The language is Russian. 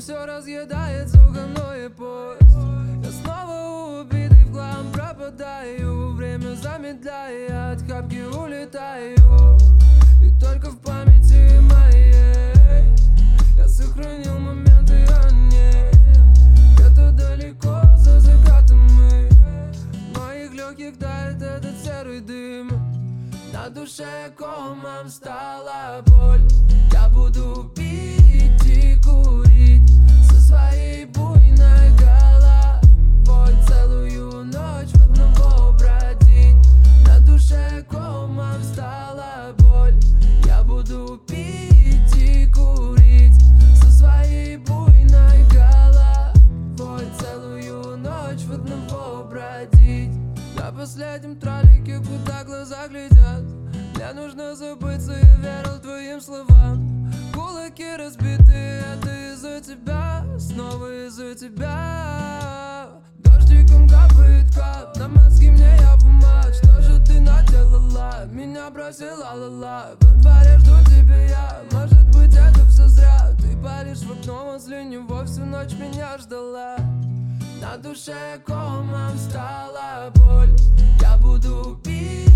все разъедает сухоной поезд. Я снова убитый в хлам пропадаю, время замедляя, от хапки улетаю. И только в памяти моей я сохранил моменты о ней. Где-то далеко за закатом мы, в моих легких тает этот серый дым. На душе комом стала боль. Я буду пить и курить со своей буйной головой, целую ночь в одного бродить. На душе комом стала боль. Я буду пить и курить со своей буйной головой, целую ночь в одного бродить. На последнем троллике, куда глаза глядят, мне нужно забыться, я верил твоим словам. Кулаки разбитые, это из-за тебя, снова из-за тебя. Дождиком капает кап, на мозги мне я бумаг. Что же ты наделала? Меня бросила ла-ла. Во дворе жду тебя я, может быть это все зря. Ты паришь в окно возле него, всю ночь меня ждала. На душе комом стала боль. Я буду пить